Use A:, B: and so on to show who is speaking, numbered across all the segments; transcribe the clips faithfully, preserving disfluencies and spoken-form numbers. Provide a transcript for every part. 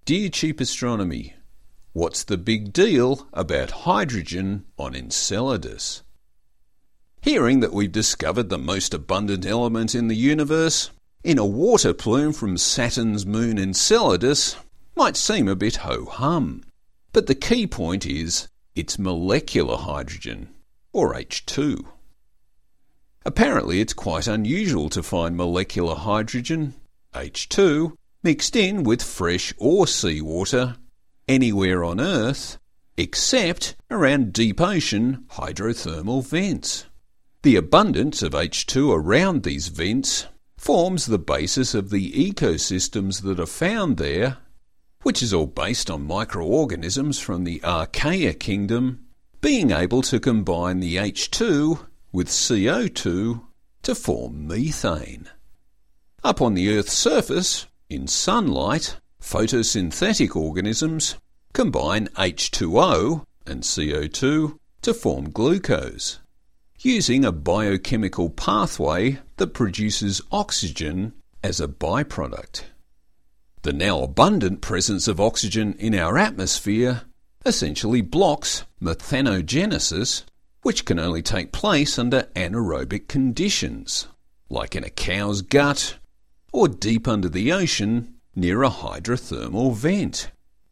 A: Dear Cheap Astronomy, what's the big deal about hydrogen on Enceladus? Hearing that we've discovered the most abundant element in the universe in a water plume from Saturn's moon Enceladus might seem a bit ho-hum, but the key point is it's molecular hydrogen, or H two. Apparently it's quite unusual to find molecular hydrogen, H two, mixed in with fresh or seawater anywhere on Earth except around deep ocean hydrothermal vents. The abundance of H two around these vents forms the basis of the ecosystems that are found there, which is all based on microorganisms from the Archaea kingdom being able to combine the H two with C O two to form methane. Up on the Earth's surface, in sunlight, photosynthetic organisms combine H two O and C O two to form glucose, using a biochemical pathway that produces oxygen as a byproduct. The now abundant presence of oxygen in our atmosphere essentially blocks methanogenesis, which can only take place under anaerobic conditions, like in a cow's gut or deep under the ocean near a hydrothermal vent.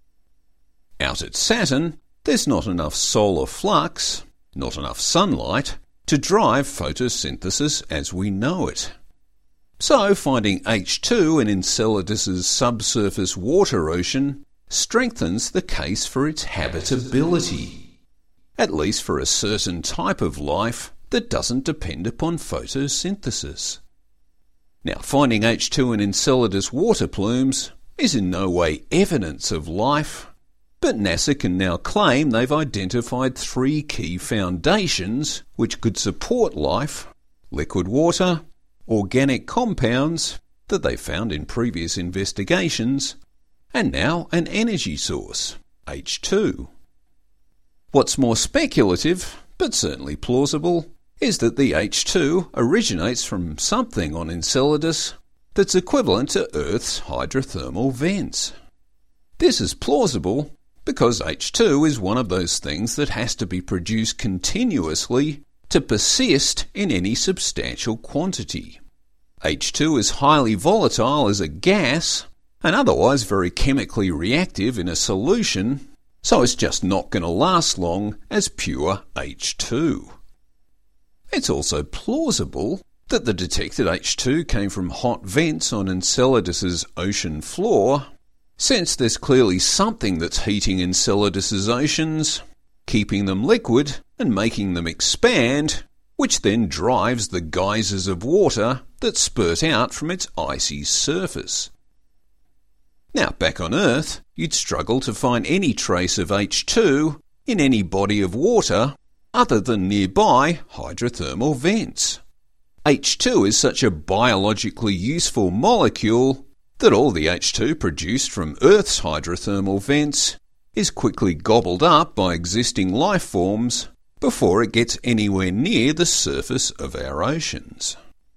A: Out at Saturn, there's not enough solar flux, not enough sunlight, to drive photosynthesis as we know it. So finding H two in Enceladus's subsurface water ocean strengthens the case for its habitability, at least for a certain type of life that doesn't depend upon photosynthesis. Now, finding H two in Enceladus water plumes is in no way evidence of life, but NASA can now claim they've identified three key foundations which could support life: liquid water, organic compounds that they found in previous investigations, and now an energy source, H two. What's more speculative, but certainly plausible, is that the H two originates from something on Enceladus that's equivalent to Earth's hydrothermal vents. This is plausible because H two is one of those things that has to be produced continuously to persist in any substantial quantity. H two is highly volatile as a gas and otherwise very chemically reactive in a solution, so it's just not going to last long as pure H two. It's also plausible that the detected H two came from hot vents on Enceladus's ocean floor, since there's clearly something that's heating Enceladus's oceans, keeping them liquid and making them expand, which then drives the geysers of water that spurt out from its icy surface. Now, back on Earth, you'd struggle to find any trace of H two in any body of water other than nearby hydrothermal vents. H two is such a biologically useful molecule that all the H two produced from Earth's hydrothermal vents is quickly gobbled up by existing life forms before it gets anywhere near the surface of our oceans.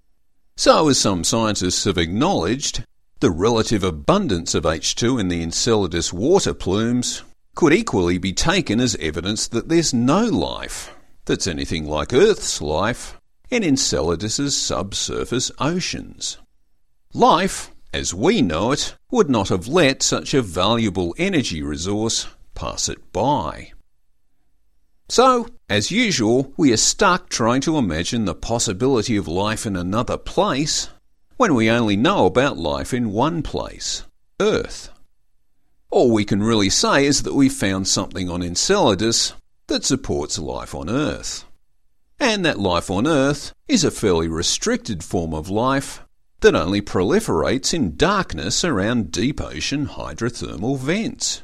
A: So, as some scientists have acknowledged, the relative abundance of H two in the Enceladus water plumes could equally be taken as evidence that there's no life that's anything like Earth's life in Enceladus's subsurface oceans. Life, as we know it, would not have let such a valuable energy resource pass it by. So, as usual, we are stuck trying to imagine the possibility of life in another place when we only know about life in one place, Earth. All we can really say is that we found something on Enceladus that supports life on Earth, and that life on Earth is a fairly restricted form of life that only proliferates in darkness around deep ocean hydrothermal vents.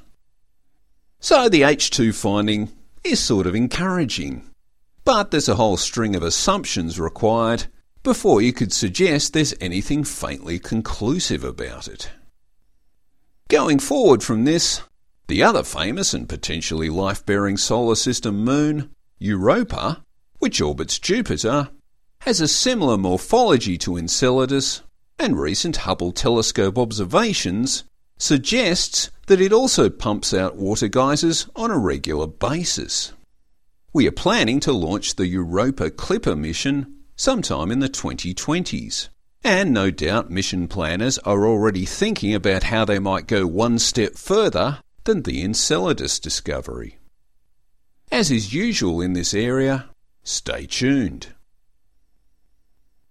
A: So the H two finding is sort of encouraging, but there's a whole string of assumptions required before you could suggest there's anything faintly conclusive about it. Going forward from this, the other famous and potentially life-bearing solar system moon, Europa, which orbits Jupiter, has a similar morphology to Enceladus, and recent Hubble telescope observations suggests that it also pumps out water geysers on a regular basis. We are planning to launch the Europa Clipper mission sometime in the twenty twenties, and no doubt mission planners are already thinking about how they might go one step further than the Enceladus discovery. As is usual in this area, stay tuned.